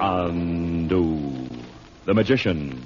Chandu, the magician.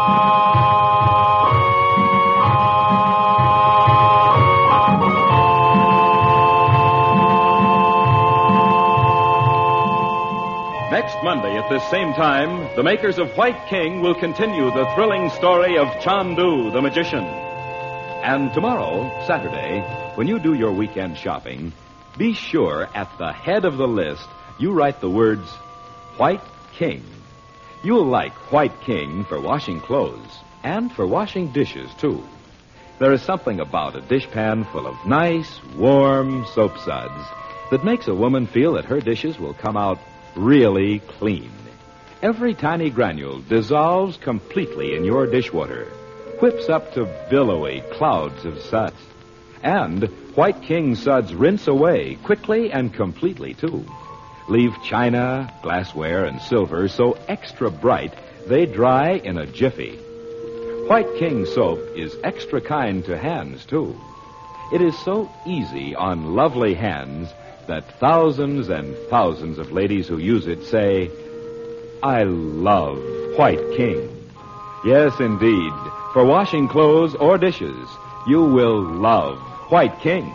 Next Monday at this same time, the makers of White King will continue the thrilling story of Chandu, the magician. And tomorrow, Saturday, when you do your weekend shopping, be sure at the head of the list you write the words White King. You'll like White King for washing clothes and for washing dishes, too. There is something about a dishpan full of nice, warm soap suds that makes a woman feel that her dishes will come out really clean. Every tiny granule dissolves completely in your dishwater, whips up to billowy clouds of suds. And White King suds rinse away quickly and completely, too. Leave china, glassware, and silver so extra bright they dry in a jiffy. White King soap is extra kind to hands, too. It is so easy on lovely hands that thousands and thousands of ladies who use it say, I love White King. Yes, indeed. For washing clothes or dishes, you will love White King.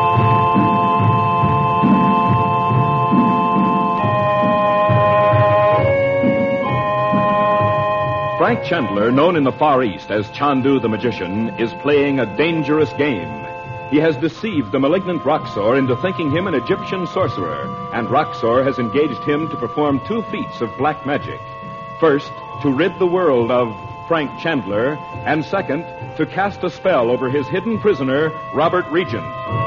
Frank Chandler, known in the Far East as Chandu the Magician, is playing a dangerous game. He has deceived the malignant Roxor into thinking him an Egyptian sorcerer, and Roxor has engaged him to perform 2 feats of black magic. First, to rid the world of Frank Chandler, and second, to cast a spell over his hidden prisoner, Robert Regent.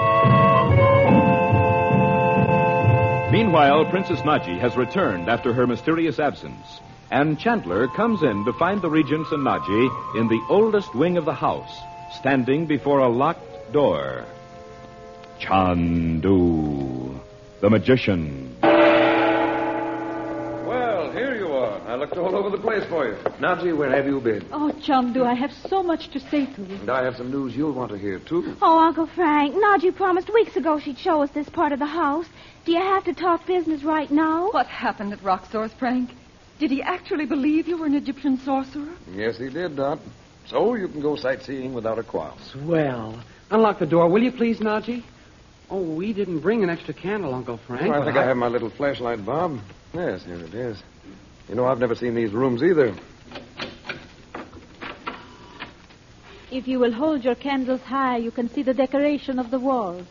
Meanwhile, Princess Naji has returned after her mysterious absence, and Chandler comes in to find the Regents and Naji in the oldest wing of the house, standing before a locked door. Chandu, the magician. Well, here you are. I looked all over the place for you. Naji, where have you been? Oh, Chandu, I have so much to say to you. And I have some news you'll want to hear, too. Oh, Uncle Frank, Naji promised weeks ago she'd show us this part of the house. Do you have to talk business right now? What happened at Roxor's, Frank? Did he actually believe you were an Egyptian sorcerer? Yes, he did, Dot. So you can go sightseeing without a qualm. Swell. Unlock the door, will you please, Naji? Oh, we didn't bring an extra candle, Uncle Frank. Well, I think I have my little flashlight, Bob. Yes, here it is. You know, I've never seen these rooms either. If you will hold your candles high, you can see the decoration of the walls.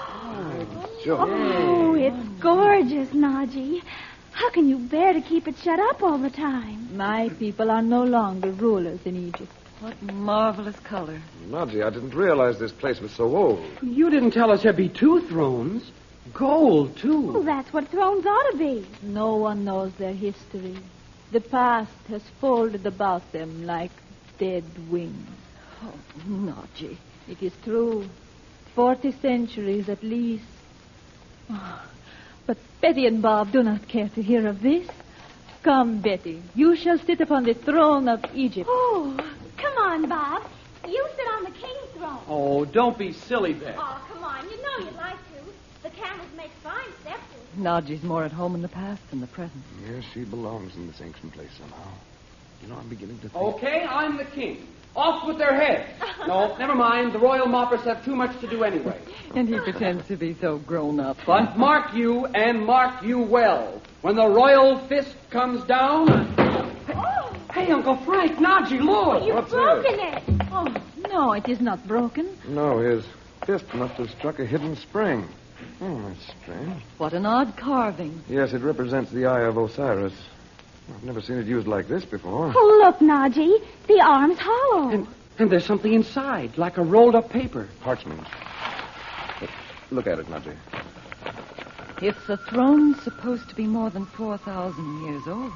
Oh, it's gorgeous, Naji. How can you bear to keep it shut up all the time? My people are no longer rulers in Egypt. What marvelous color. Naji, I didn't realize this place was so old. You didn't tell us there'd be 2 thrones. Gold, too. Well, that's what thrones ought to be. No one knows their history. The past has folded about them like dead wings. Oh, Naji. It is true. 40 centuries at least. Oh, but Betty and Bob do not care to hear of this. Come, Betty. You shall sit upon the throne of Egypt. Oh, come on, Bob. You sit on the king's throne. Oh, don't be silly, Beth. Oh, come on. You know you'd like to. The camels make fine steps. Naji's more at home in the past than the present. Yes, she belongs in this ancient place somehow. You know, I'm beginning to think... Okay, I'm the king. Off with their heads. No, never mind. The royal moppers have too much to do anyway. And he pretends to be so grown up. But mark you, and mark you well. When the royal fist comes down... Oh. Hey, Uncle Frank, Naji, look. You've broken it. Oh, no, it is not broken. No, his fist must have struck a hidden spring. Oh, that's strange. What an odd carving. Yes, it represents the eye of Osiris. I've never seen it used like this before. Oh, look, Naji. The arm's hollow. And there's something inside, like a rolled-up paper. Parchment. Look at it, Naji. If the throne's supposed to be more than 4,000 years old,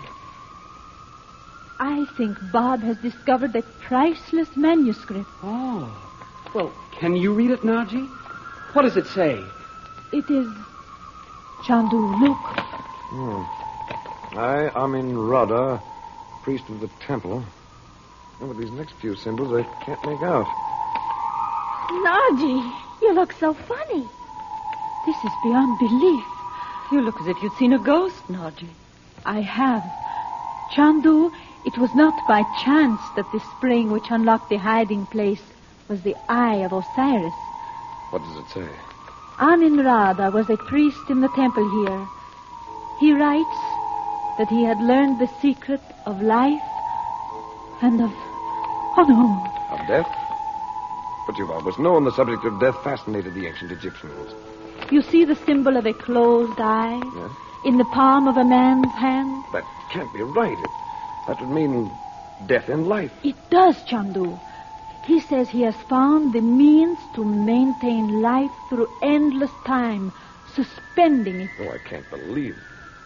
I think Bob has discovered a priceless manuscript. Oh. Well, can you read it, Naji? What does it say? It is... Chandu, look. I, Amin Rada, priest of the temple. Oh, but these next few symbols I can't make out. Naji, you look so funny. This is beyond belief. You look as if you'd seen a ghost, Naji. I have. Chandu, it was not by chance that the spring which unlocked the hiding place was the eye of Osiris. What does it say? Amin-Rada was a priest in the temple here. He writes that he had learned the secret of life and of... Oh, no. Of death? But you've always known the subject of death fascinated the ancient Egyptians. You see the symbol of a closed eye Yes? in the palm of a man's hand? That can't be right. That would mean death in life. It does, Chandu. He says he has found the means to maintain life through endless time, suspending it. Oh, I can't believe it.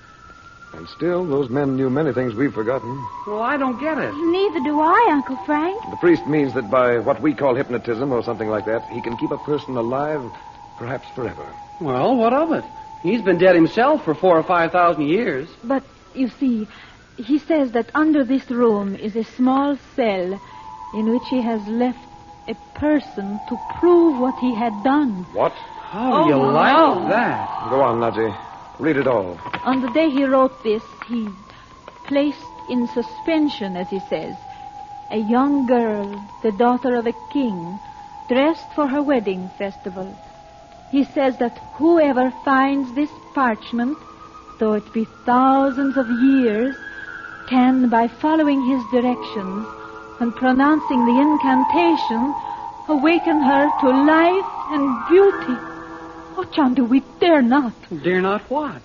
And still, those men knew many things we've forgotten. Well, I don't get it. Neither do I, Uncle Frank. The priest means that by what we call hypnotism or something like that, he can keep a person alive perhaps forever. Well, what of it? He's been dead himself for 4,000 or 5,000 years. But, you see, he says that under this room is a small cell in which he has left a person to prove what he had done. What? How do you like that? Go on, Naji. Read it all. On the day he wrote this, he placed in suspension, as he says, a young girl, the daughter of a king, dressed for her wedding festival. He says that whoever finds this parchment, though it be thousands of years, can, by following his directions and pronouncing the incantation, awaken her to life and beauty. Oh, Chandu, we dare not. Dare not what?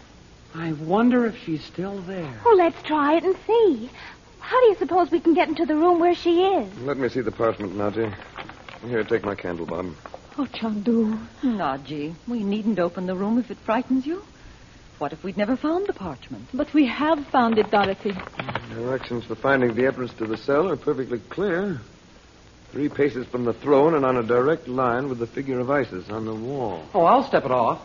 I wonder if she's still there. Oh, let's try it and see. How do you suppose we can get into the room where she is? Let me see the parchment, Naji. Here, take my candle, Bob. Oh, Chandu. Naji, we needn't open the room if it frightens you. What if we'd never found the parchment? But we have found it, Dorothy. Directions for finding the entrance to the cell are perfectly clear. 3 paces from the throne and on a direct line with the figure of Isis on the wall. Oh, I'll step it off.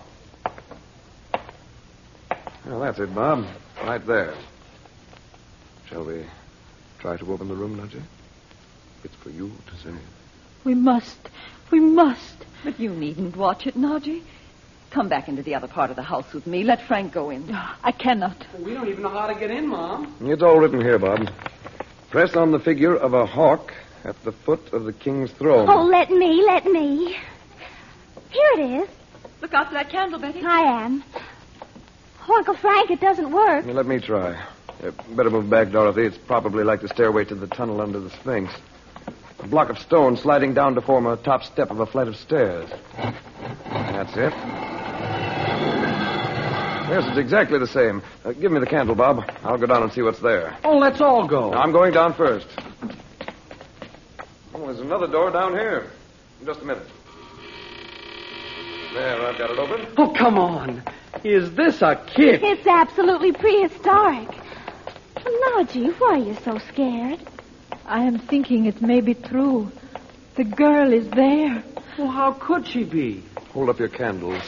Well, that's it, Bob. Right there. Shall we try to open the room, Naji? It's for you to say. We must. We must. But you needn't watch it, Naji. Come back into the other part of the house with me. Let Frank go in. I cannot. We don't even know how to get in, Mom. It's all written here, Bob. Press on the figure of a hawk at the foot of the king's throne. Oh, let me. Here it is. Look out for that candle, Betty. I am. Oh, Uncle Frank, it doesn't work. Let me try. Better move back, Dorothy. It's probably like the stairway to the tunnel under the Sphinx. A block of stone sliding down to form a top step of a flight of stairs. That's it. Yes, it's exactly the same. Give me the candle, Bob. I'll go down and see what's there. Oh, let's all go. I'm going down first. Oh, there's another door down here. Just a minute. There, I've got it open. Oh, come on. Is this a kid? It's absolutely prehistoric. Naji, why are you so scared? I am thinking it may be true. The girl is there. Well, how could she be? Hold up your candles.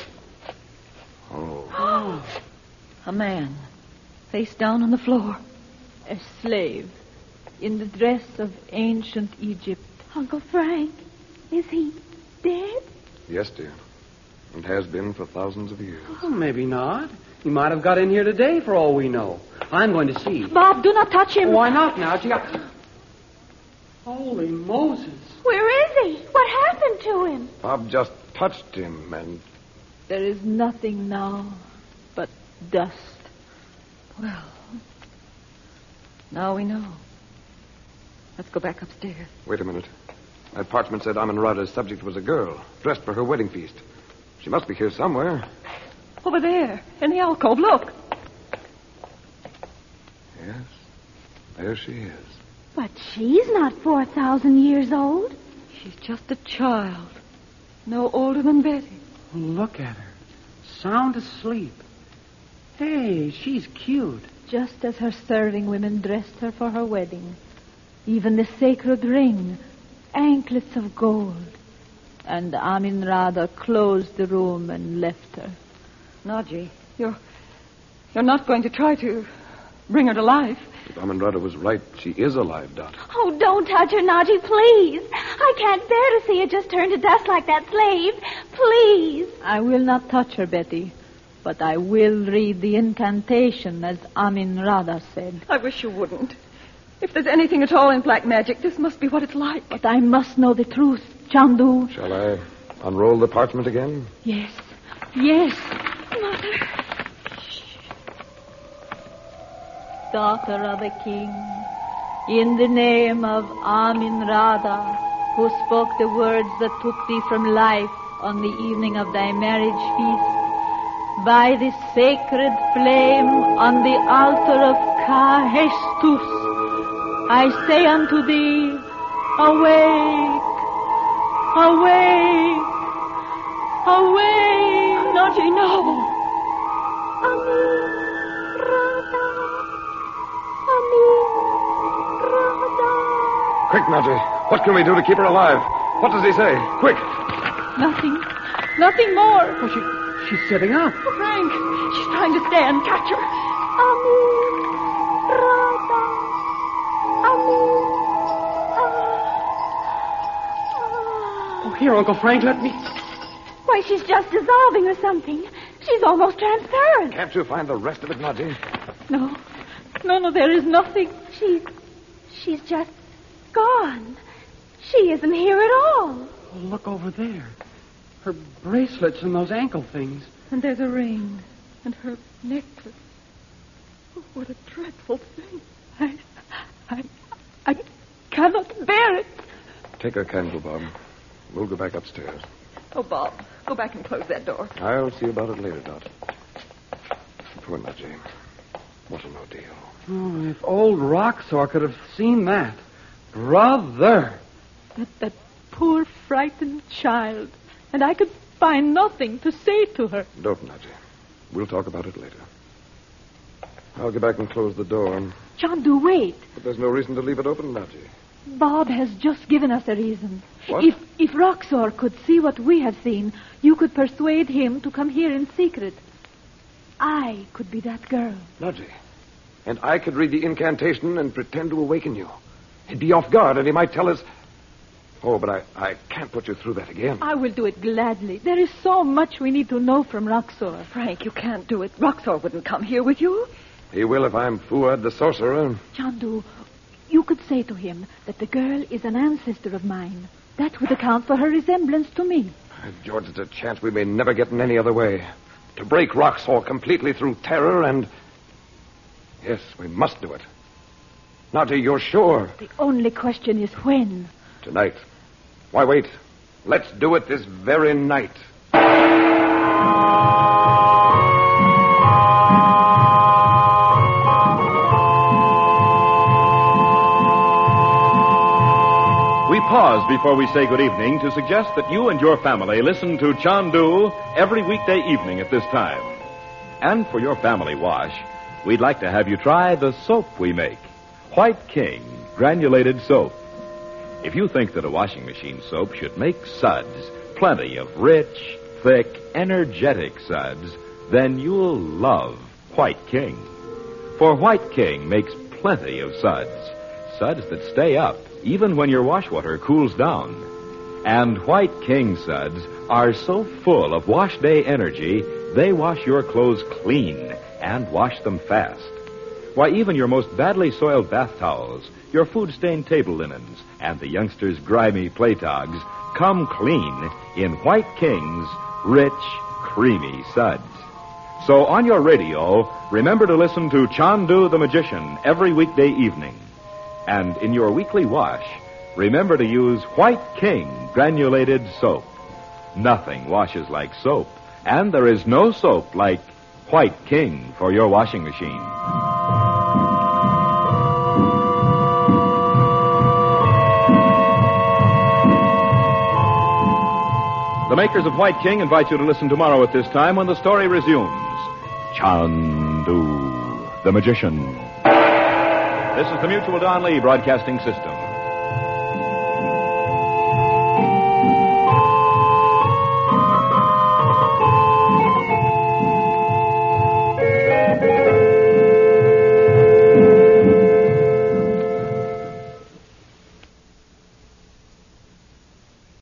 Oh. A man, face down on the floor. A slave in the dress of ancient Egypt. Uncle Frank, is he dead? Yes, dear. It has been for thousands of years. Well, maybe not. He might have got in here today for all we know. I'm going to see. Bob, do not touch him. Why not now? Holy Moses. Where is he? What happened to him? Bob just touched him, and There is nothing now but dust. Well, now we know. Let's go back upstairs. wait a minute. That parchment said Amun-Rada's subject was a girl, dressed for her wedding feast. She must be here somewhere. Over there, in the alcove, look. Yes, there she is. But she's not 4,000 years old. She's just a child. No older than Betty. Look at her. Sound asleep. Hey, she's cute. Just as her serving women dressed her for her wedding. Even the sacred ring, anklets of gold. And Amin-Rada closed the room and left her. Naji, you're not going to try to bring her to life. If Amun-Rada was right, she is alive, Dot. Oh, don't touch her, Naji, please. I can't bear to see her just turn to dust like that slave. Please. I will not touch her, Betty. But I will read the incantation as Amin Rada said. I wish you wouldn't. If there's anything at all in black magic, this must be what it's like. But I must know the truth, Chandu. Shall I unroll the parchment again? Yes. Yes. Mother. Daughter of a king, in the name of Amin Rada, who spoke the words that took thee from life on the evening of thy marriage feast, by the sacred flame on the altar of Kahestus, I say unto thee, awake, awake, awake. Naji, no. Amin Rada. Amin Rada. Quick, Naji. What can we do to keep her alive? What does he say? Quick. Nothing. Nothing more. Oh, she's sitting up. Oh, Frank, she's trying to stand. Catch her. Amin Rada. Amin. Oh, here, Uncle Frank, let me... Why, she's just dissolving or something. She's almost transparent. Can't you find the rest of it, Naji? No. No, there is nothing. She's just gone. She isn't here at all. Oh, look over there. Her bracelets and those ankle things. And there's a ring. And her necklace. Oh, what a dreadful thing. I cannot bear it. Take a candle, Bob. We'll go back upstairs. Oh, Bob, go back and close that door. I'll see about it later, Dot. Poor Naji. What an ordeal. Oh, if old Roxor could have seen that. Brother! That poor frightened child. And I could find nothing to say to her. Don't, Naji. We'll talk about it later. I'll get back and close the door. Chandu, wait. But there's no reason to leave it open, Naji. Bob has just given us a reason. What? If Roxor could see what we have seen, you could persuade him to come here in secret. I could be that girl. Naji. And I could read the incantation and pretend to awaken you. He'd be off guard, and he might tell us... Oh, but I can't put you through that again. I will do it gladly. There is so much we need to know from Roxor. Frank, you can't do it. Roxor wouldn't come here with you. He will if I'm Fuad the sorcerer. Chandu, you could say to him that the girl is an ancestor of mine. That would account for her resemblance to me. George, it's a chance we may never get in any other way. To break Roxor completely through terror and... Yes, we must do it. Naji, you're sure? The only question is when. Tonight. Why, wait. Let's do it this very night. We pause before we say good evening to suggest that you and your family listen to Chandu every weekday evening at this time. And for your family wash, we'd like to have you try the soap we make, White King Granulated Soap. If you think that a washing machine soap should make suds, plenty of rich, thick, energetic suds, then you'll love White King. For White King makes plenty of suds that stay up even when your wash water cools down. And White King suds are so full of wash day energy, they wash your clothes clean and wash them fast. Why, even your most badly soiled bath towels, your food-stained table linens, and the youngsters' grimy play togs come clean in White King's rich, creamy suds. So on your radio, remember to listen to Chandu the Magician every weekday evening. And in your weekly wash, remember to use White King Granulated Soap. Nothing washes like soap, and there is no soap like White King for your washing machine. The makers of White King invite you to listen tomorrow at this time when the story resumes. Chandu, the Magician. This is the Mutual Don Lee Broadcasting System.